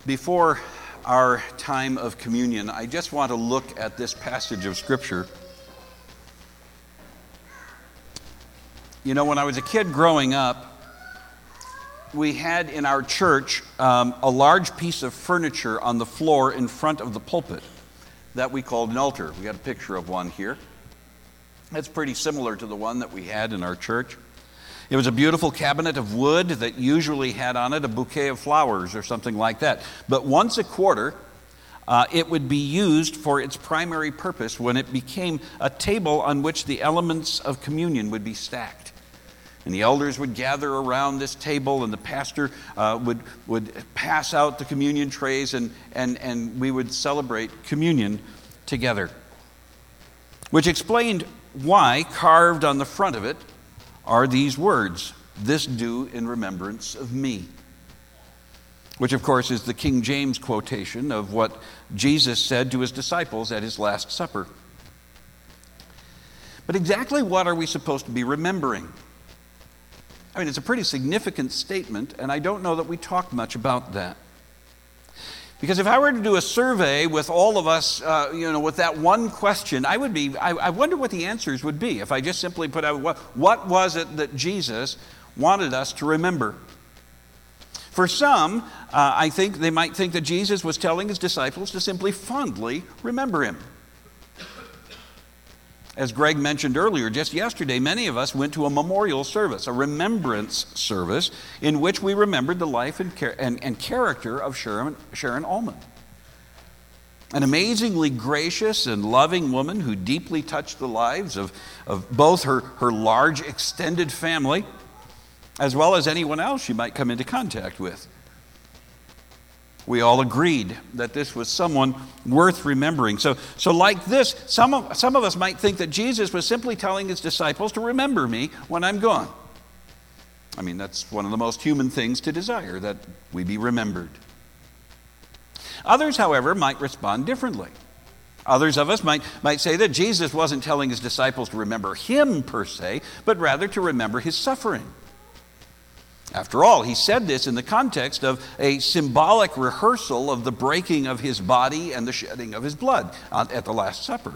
Before our time of communion, I just want to look at this passage of Scripture. You know, when I was a kid growing up, we had in our church a large piece of furniture on the floor in front of the pulpit that we called an altar. We got a picture of one here. It's pretty similar to the one that we had in our church. It was a beautiful cabinet of wood that usually had on it a bouquet of flowers or something like that. But once a quarter, it would be used for its primary purpose when it became a table on which the elements of communion would be stacked. And the elders would gather around this table, and the pastor would pass out the communion trays, and we would celebrate communion together. Which explained why, carved on the front of it, are these words, "This do in remembrance of me." Which, of course, is the King James quotation of what Jesus said to his disciples at his Last Supper. But exactly what are we supposed to be remembering? I mean, it's a pretty significant statement, and I don't know that we talk much about that. Because if I were to do a survey with all of us, with that one question, I wonder what the answers would be if I just simply put out, what was it that Jesus wanted us to remember? For some, I think they might think that Jesus was telling his disciples to simply fondly remember him. As Greg mentioned earlier, just yesterday, many of us went to a memorial service, a remembrance service, in which we remembered the life and character of Sharon Ullman. An amazingly gracious and loving woman who deeply touched the lives of both her large extended family, as well as anyone else she might come into contact with. We all agreed that this was someone worth remembering. So like this, some of us might think that Jesus was simply telling his disciples to remember me when I'm gone. I mean, that's one of the most human things to desire, that we be remembered. Others, however, might respond differently. Others of us might say that Jesus wasn't telling his disciples to remember him per se, but rather to remember his suffering. After all, he said this in the context of a symbolic rehearsal of the breaking of his body and the shedding of his blood at the Last Supper.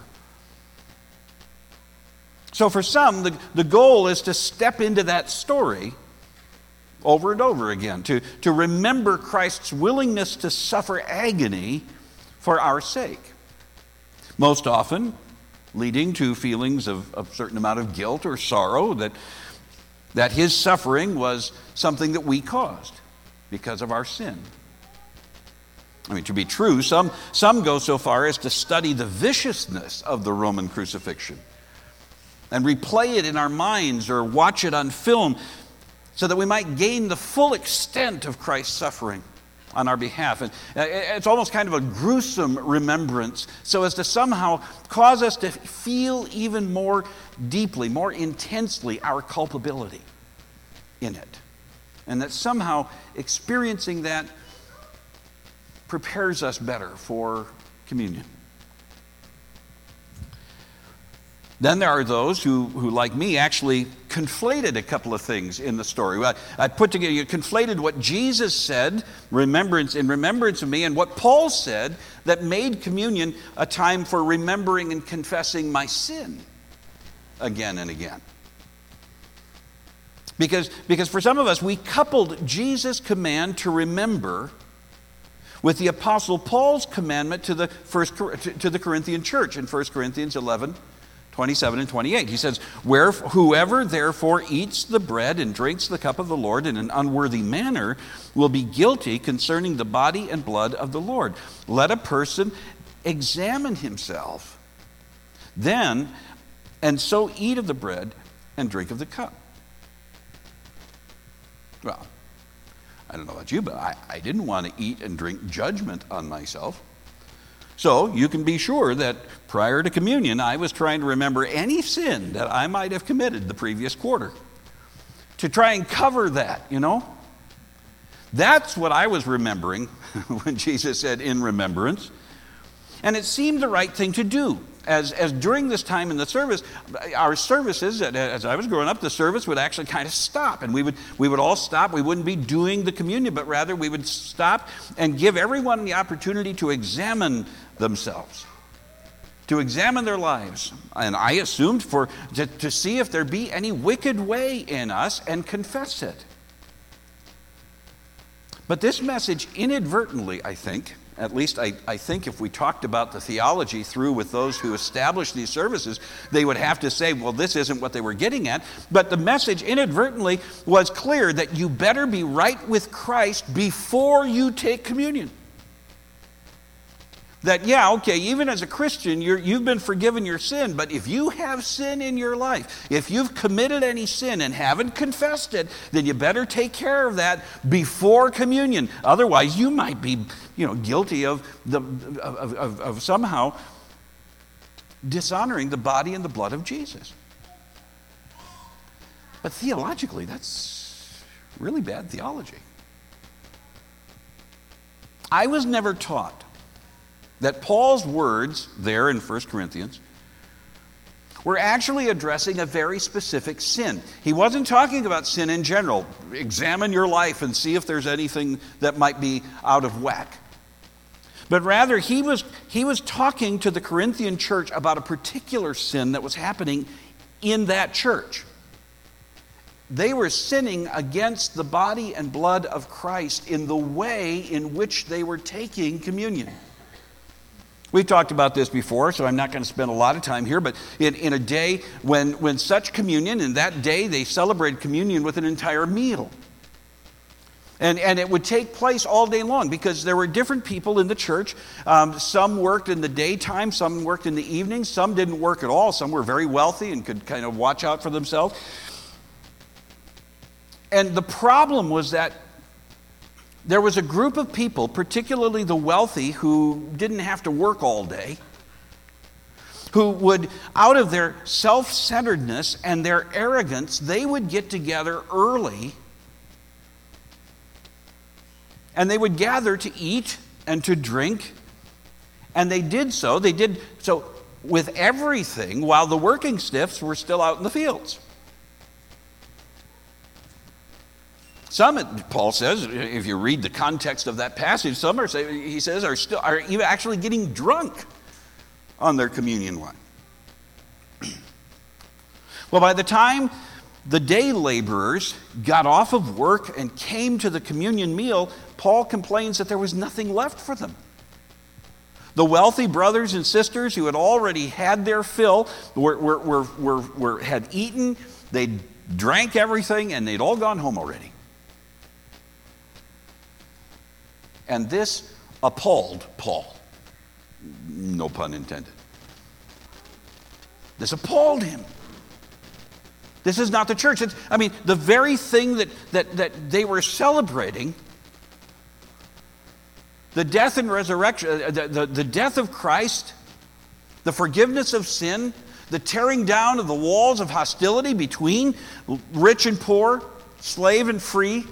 So for some, the goal is to step into that story over and over again, to remember Christ's willingness to suffer agony for our sake. Most often leading to feelings of a certain amount of guilt or sorrow that his suffering was something that we caused because of our sin. I mean, to be true, some go so far as to study the viciousness of the Roman crucifixion and replay it in our minds or watch it on film so that we might gain the full extent of Christ's suffering on our behalf. And it's almost kind of a gruesome remembrance, so as to somehow cause us to feel even more deeply, more intensely our culpability in it. And that somehow experiencing that prepares us better for communion. Then there are those who like me, actually conflated a couple of things in the story. I put together, you conflated what Jesus said, in remembrance of me, and what Paul said that made communion a time for remembering and confessing my sin again and again. Because for some of us, we coupled Jesus' command to remember with the Apostle Paul's commandment to the Corinthian church in 1 Corinthians 11, 27 and 28. He says, whoever therefore eats the bread and drinks the cup of the Lord in an unworthy manner will be guilty concerning the body and blood of the Lord. Let a person examine himself, then, and so eat of the bread and drink of the cup. Well, I don't know about you, but I didn't want to eat and drink judgment on myself. So you can be sure that prior to communion, I was trying to remember any sin that I might have committed the previous quarter, to try and cover that, That's what I was remembering when Jesus said, in remembrance. And it seemed the right thing to do. As during this time in the service, our services, as I was growing up, the service would actually kind of stop. And we would all stop. We wouldn't be doing the communion, but rather we would stop and give everyone the opportunity to examine themselves, to examine their lives. And I assumed to see if there be any wicked way in us and confess it. But this message inadvertently, I think, at least I think if we talked about the theology through with those who established these services, they would have to say, well, this isn't what they were getting at. But the message inadvertently was clear that you better be right with Christ before you take communion. That, yeah, okay, even as a Christian, you've been forgiven your sin, but if you have sin in your life, if you've committed any sin and haven't confessed it, then you better take care of that before communion. Otherwise, you might be, guilty of somehow dishonoring the body and the blood of Jesus. But theologically, that's really bad theology. I was never taught that Paul's words there in 1 Corinthians were actually addressing a very specific sin. He wasn't talking about sin in general. Examine your life and see if there's anything that might be out of whack. But rather, he was talking to the Corinthian church about a particular sin that was happening in that church. They were sinning against the body and blood of Christ in the way in which they were taking communion. We've talked about this before, so I'm not going to spend a lot of time here, but in a day when such communion, in that day they celebrated communion with an entire meal. And it would take place all day long because there were different people in the church. Some worked in the daytime, some worked in the evening, some didn't work at all. Some were very wealthy and could kind of watch out for themselves. And the problem was that there was a group of people, particularly the wealthy, who didn't have to work all day, who would, out of their self-centeredness and their arrogance, they would get together early and they would gather to eat and to drink. And they did so with everything while the working stiffs were still out in the fields. Some, Paul says, if you read the context of that passage, some are even actually getting drunk on their communion wine. Well, by the time the day laborers got off of work and came to the communion meal, Paul complains that there was nothing left for them. The wealthy brothers and sisters who had already had their fill had eaten, they drank everything, and they'd all gone home already. And this appalled Paul. No pun intended. This appalled him. This is not the church. The very thing that they were celebrating, the death and resurrection, the death of Christ, the forgiveness of sin, the tearing down of the walls of hostility between rich and poor, slave and free,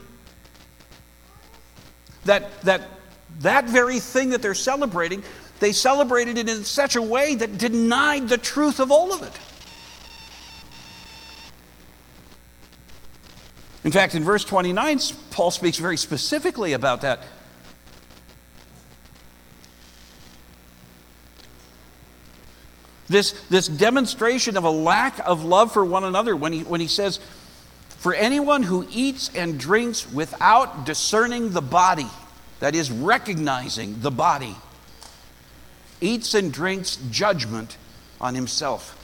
that very thing that they're celebrating, they celebrated it in such a way that denied the truth of all of it. In fact, in verse 29, Paul speaks very specifically about that. This demonstration of a lack of love for one another when he says, for anyone who eats and drinks without discerning the body, that is, recognizing the body, eats and drinks judgment on himself.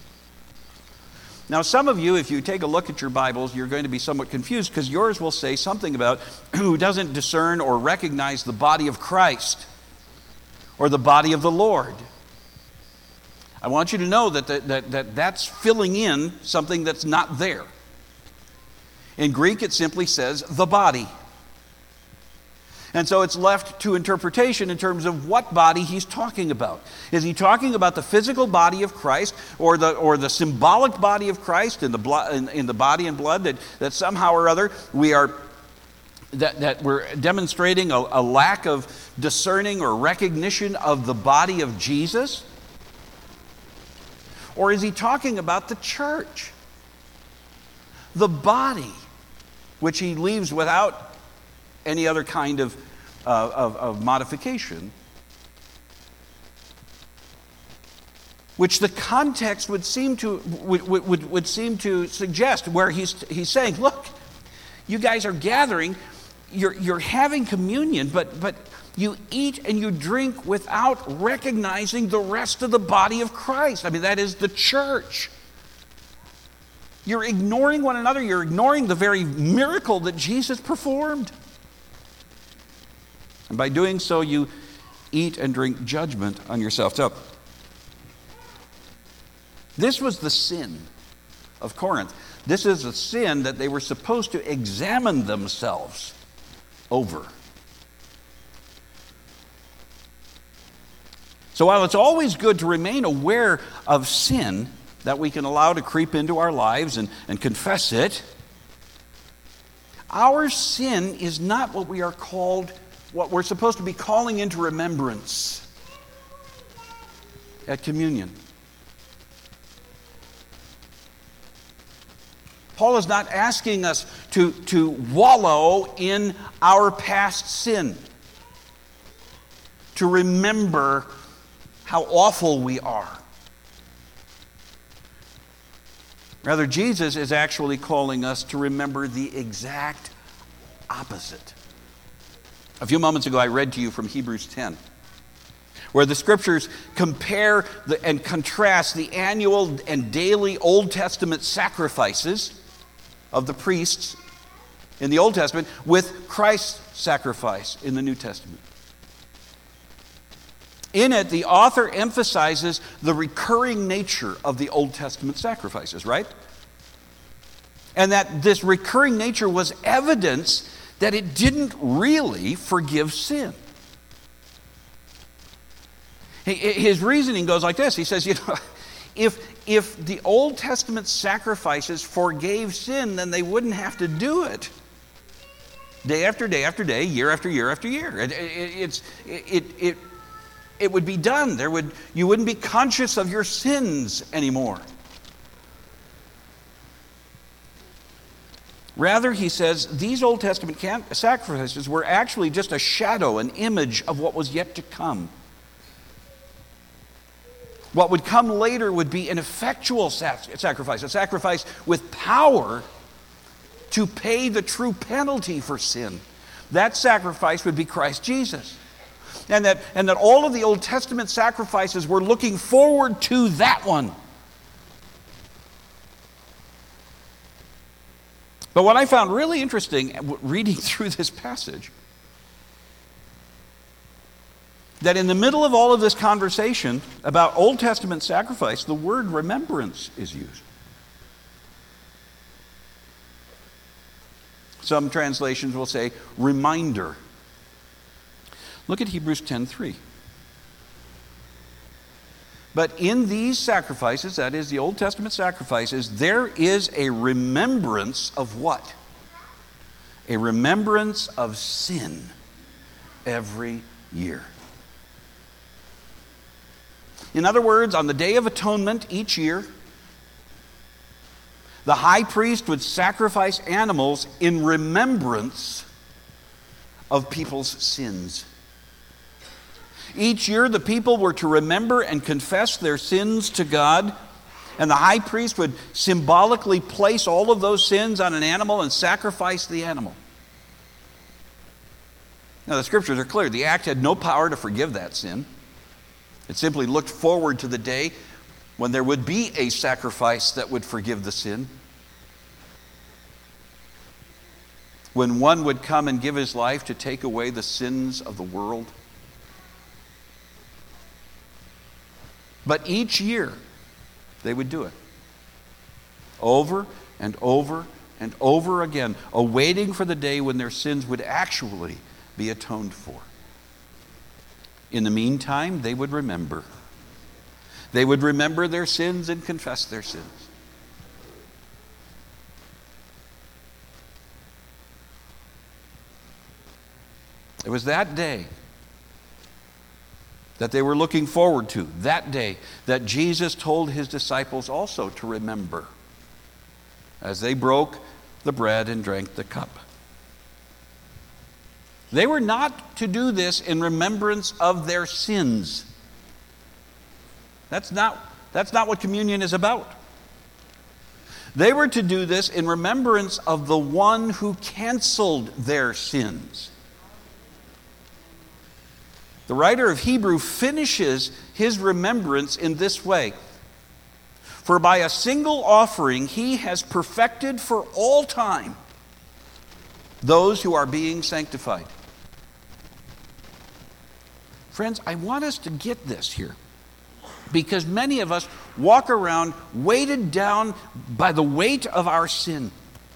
Now, some of you, if you take a look at your Bibles, you're going to be somewhat confused because yours will say something about who doesn't discern or recognize the body of Christ or the body of the Lord. I want you to know that's filling in something that's not there. In Greek, it simply says the body. And so it's left to interpretation in terms of what body he's talking about. Is he talking about the physical body of Christ or the symbolic body of Christ in the body and blood that somehow or other we are that we're demonstrating a lack of discerning or recognition of the body of Jesus? Or is he talking about the church? The body, which he leaves without any other kind of modification, which the context would seem to suggest, where he's saying, look, you guys are gathering, you're having communion, but you eat and you drink without recognizing the rest of the body of Christ. I mean, that is the church. You're ignoring one another. You're ignoring the very miracle that Jesus performed. And by doing so, you eat and drink judgment on yourself. So, this was the sin of Corinth. This is a sin that they were supposed to examine themselves over. So while it's always good to remain aware of sin that we can allow to creep into our lives and confess it, our sin is not what we are called, what we're supposed to be calling into remembrance at communion. Paul is not asking us to wallow in our past sin, to remember how awful we are. Rather, Jesus is actually calling us to remember the exact opposite. A few moments ago, I read to you from Hebrews 10, where the scriptures compare and contrast the annual and daily Old Testament sacrifices of the priests in the Old Testament with Christ's sacrifice in the New Testament. In it, the author emphasizes the recurring nature of the Old Testament sacrifices, right? And that this recurring nature was evidence that it didn't really forgive sin. His reasoning goes like this. He says, if the Old Testament sacrifices forgave sin, then they wouldn't have to do it day after day after day, year after year after year. It would be done. You wouldn't be conscious of your sins anymore. Rather, he says, these Old Testament sacrifices were actually just a shadow, an image of what was yet to come. What would come later would be an effectual sacrifice, a sacrifice with power to pay the true penalty for sin. That sacrifice would be Christ Jesus. And that all of the Old Testament sacrifices were looking forward to that one. But what I found really interesting reading through this passage, that in the middle of all of this conversation about Old Testament sacrifice, the word remembrance is used. Some translations will say reminder. Look at Hebrews 10:3. But in these sacrifices, that is the Old Testament sacrifices, there is a remembrance of what? A remembrance of sin every year. In other words, on the Day of Atonement each year, the high priest would sacrifice animals in remembrance of people's sins. Each year, the people were to remember and confess their sins to God, and the high priest would symbolically place all of those sins on an animal and sacrifice the animal. Now, the scriptures are clear. The act had no power to forgive that sin. It simply looked forward to the day when there would be a sacrifice that would forgive the sin. When one would come and give his life to take away the sins of the world. But each year, they would do it. Over and over and over again, awaiting for the day when their sins would actually be atoned for. In the meantime, they would remember. They would remember their sins and confess their sins. It was that day that they were looking forward to, that day that Jesus told his disciples also to remember as they broke the bread and drank the cup. They were not to do this in remembrance of their sins. That's not what communion is about. They were to do this in remembrance of the one who canceled their sins. The writer of Hebrew finishes his remembrance in this way. For by a single offering he has perfected for all time those who are being sanctified. Friends, I want us to get this here, because many of us walk around weighted down by the weight of our sin.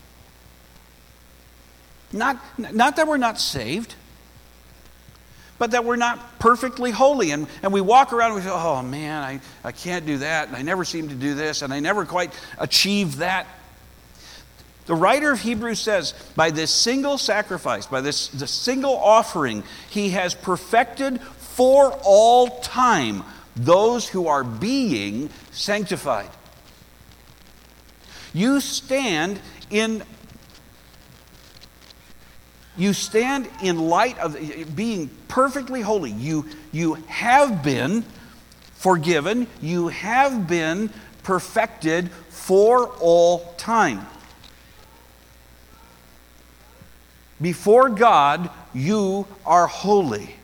Not that we're not saved, but that we're not perfectly holy. And we walk around and we say, oh man, I can't do that, and I never seem to do this, and I never quite achieve that. The writer of Hebrews says, by this single sacrifice, by this single offering, he has perfected for all time those who are being sanctified. You stand in light of being perfectly holy. You have been forgiven. You have been perfected for all time. Before God, you are holy.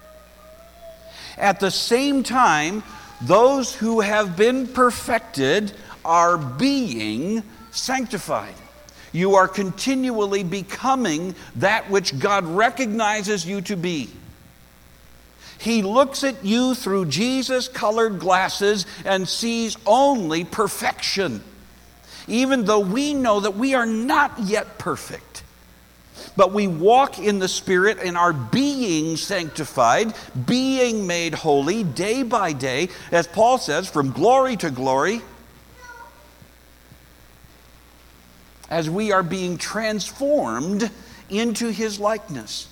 At the same time, those who have been perfected are being sanctified. You are continually becoming that which God recognizes you to be. He looks at you through Jesus-colored glasses and sees only perfection, even though we know that we are not yet perfect. But we walk in the Spirit and are being sanctified, being made holy day by day, as Paul says, from glory to glory, as we are being transformed into his likeness.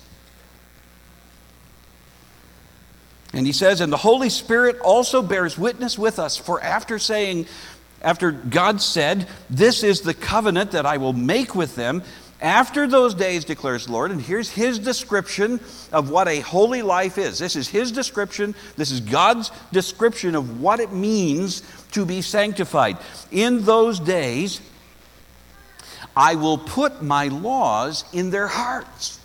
And he says, and the Holy Spirit also bears witness with us, for after God said, this is the covenant that I will make with them, after those days, declares the Lord, and here's his description of what a holy life is. This is his description. This is God's description of what it means to be sanctified. In those days, I will put my laws in their hearts.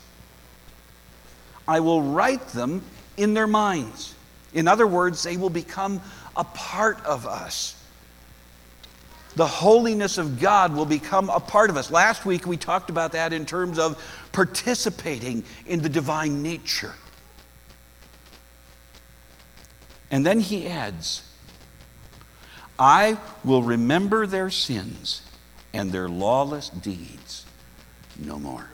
I will write them in their minds. In other words, they will become a part of us. The holiness of God will become a part of us. Last week we talked about that in terms of participating in the divine nature. And then he adds, I will remember their sins and their lawless deeds no more.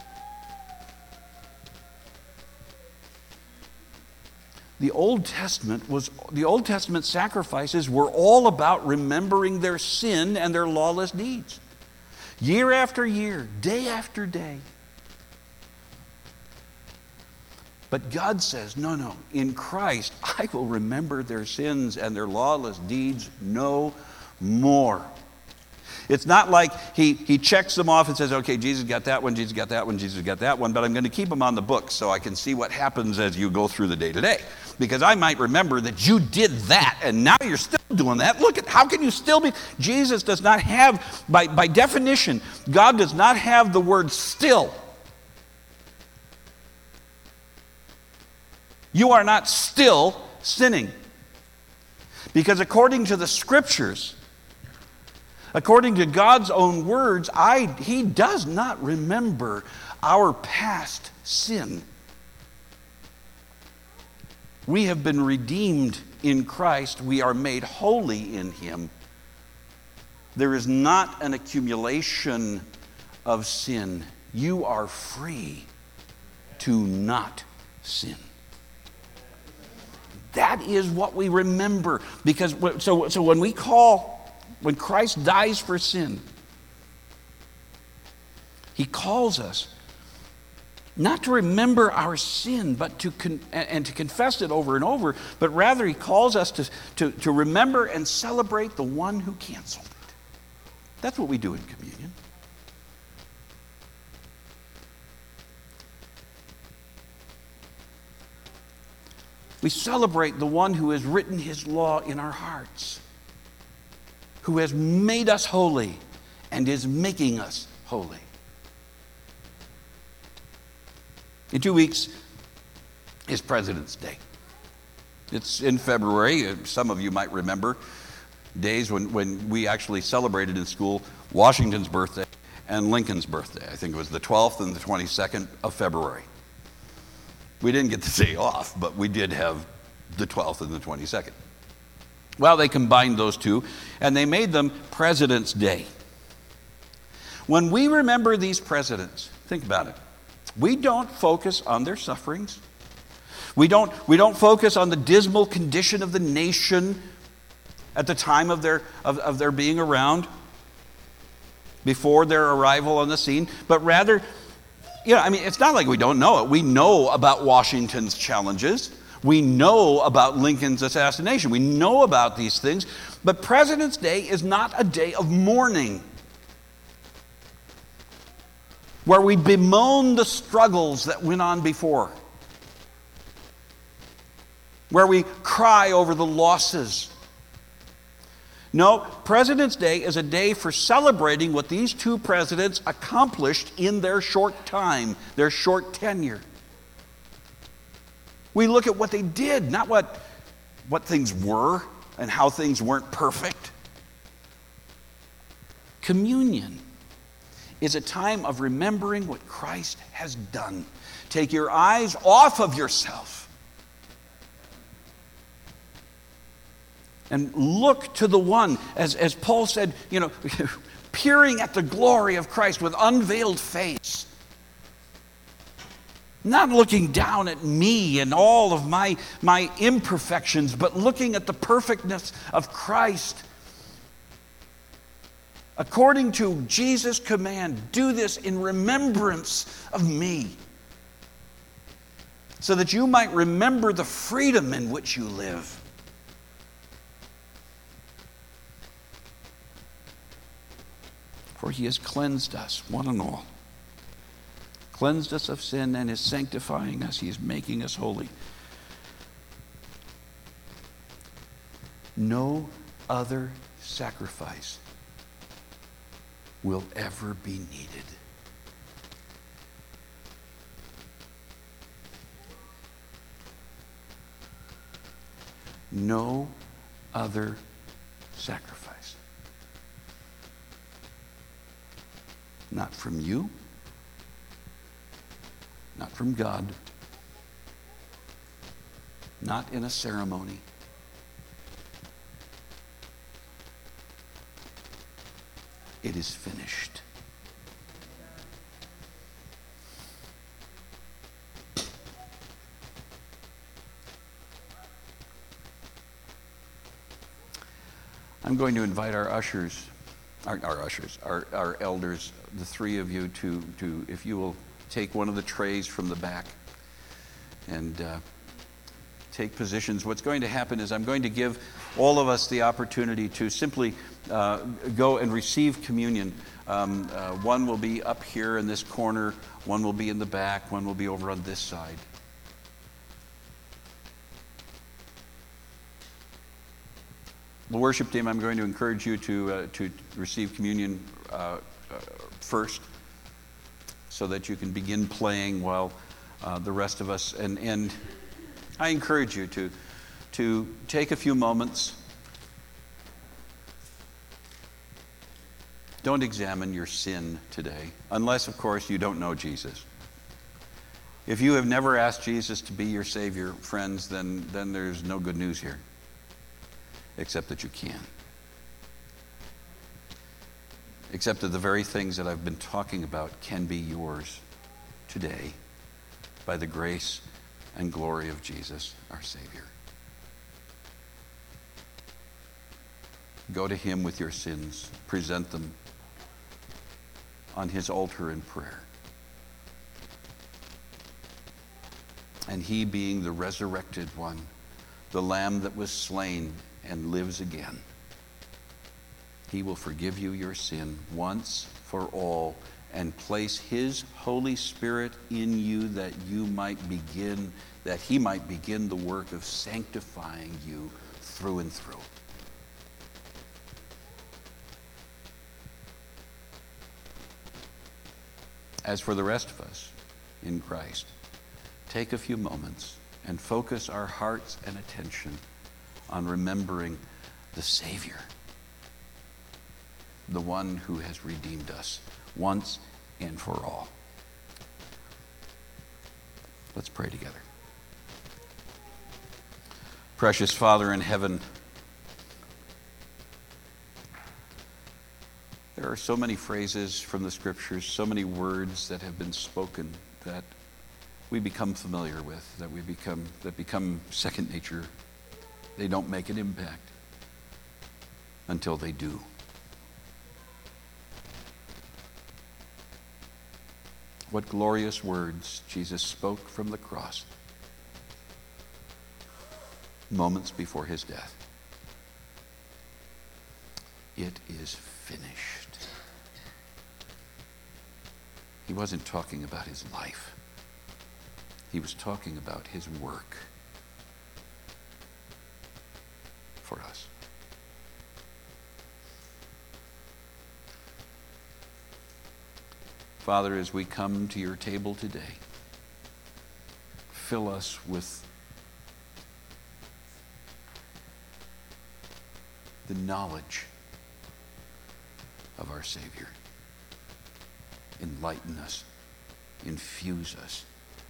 The Old Testament sacrifices were all about remembering their sin and their lawless deeds. Year after year, day after day. But God says, no, in Christ, I will remember their sins and their lawless deeds no more. It's not like he checks them off and says, okay, Jesus got that one, Jesus got that one, Jesus got that one, but I'm going to keep them on the book so I can see what happens as you go through the day-to-day. Because I might remember that you did that, and now you're still doing that. Look at, how can you still be? Jesus does not have, by definition, God does not have the word still. You are not still sinning. Because according to the Scriptures, according to God's own words, He does not remember our past sin. We have been redeemed in Christ. We are made holy in Him. There is not an accumulation of sin. You are free to not sin. That is what we remember. Because so when Christ dies for sin, He calls us Not to remember our sin, but to confess it over and over, but rather he calls us to remember and celebrate the one who canceled it. That's what we do in communion. We celebrate the one who has written his law in our hearts, who has made us holy and is making us holy. In 2 weeks is President's Day. It's in February. Some of you might remember days when we actually celebrated in school Washington's birthday and Lincoln's birthday. I think it was the 12th and the 22nd of February. We didn't get the day off, but we did have the 12th and the 22nd. Well, they combined those two, and they made them President's Day. When we remember these presidents, think about it. We don't focus on their sufferings. We don't focus on the dismal condition of the nation at the time of their being around, before their arrival on the scene, but rather, it's not like we don't know it. We know about Washington's challenges. We know about Lincoln's assassination. We know about these things. But President's Day is not a day of mourning, where we bemoan the struggles that went on before, where we cry over the losses. No, President's Day is a day for celebrating what these two presidents accomplished in their short time, their short tenure. We look at what they did, not what things were and how things weren't perfect. Communion is a time of remembering what Christ has done. Take your eyes off of yourself and look to the one, as Paul said, peering at the glory of Christ with unveiled face. Not looking down at me and all of my imperfections, but looking at the perfectness of Christ. According to Jesus' command, do this in remembrance of me, so that you might remember the freedom in which you live. For he has cleansed us, one and all. Cleansed us of sin and is sanctifying us. He is making us holy. No other sacrifice will ever be needed. No other sacrifice. Not from you, not from God, not in a ceremony. It is finished. I'm going to invite our ushers, our elders, the three of you, to if you will take one of the trays from the back and take positions. What's going to happen is I'm going to give all of us the opportunity to simply go and receive communion. One will be up here in this corner, one will be in the back, one will be over on this side. The worship team, I'm going to encourage you to receive communion first, so that you can begin playing while the rest of us, and I encourage you to take a few moments. Don't examine your sin today, unless, of course, you don't know Jesus. If you have never asked Jesus to be your Savior, friends, then there's no good news here, except that you can. Except that the very things that I've been talking about can be yours today by the grace and glory of Jesus, our Savior. Go to him with your sins. Present them on his altar in prayer. And he, being the resurrected one, the Lamb that was slain and lives again, he will forgive you your sin once for all and place his Holy Spirit in you that he might begin the work of sanctifying you through and through. As for the rest of us in Christ, take a few moments and focus our hearts and attention on remembering the Savior, the one who has redeemed us once and for all. Let's pray together. Precious Father in heaven, there are so many phrases from the Scriptures, so many words that have been spoken that we become familiar with, that become second nature. They don't make an impact until they do. What glorious words Jesus spoke from the cross moments before his death. It is finished. He wasn't talking about his life. He was talking about his work for us. Father, as we come to your table today, fill us with the knowledge of our Savior. Enlighten us, infuse us.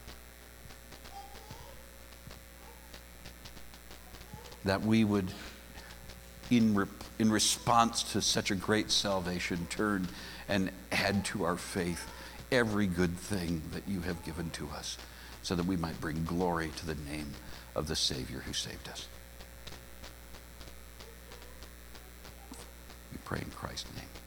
That we would, in response to such a great salvation, turn and add to our faith every good thing that you have given to us, so that we might bring glory to the name of the Savior who saved us. We pray in Christ's name.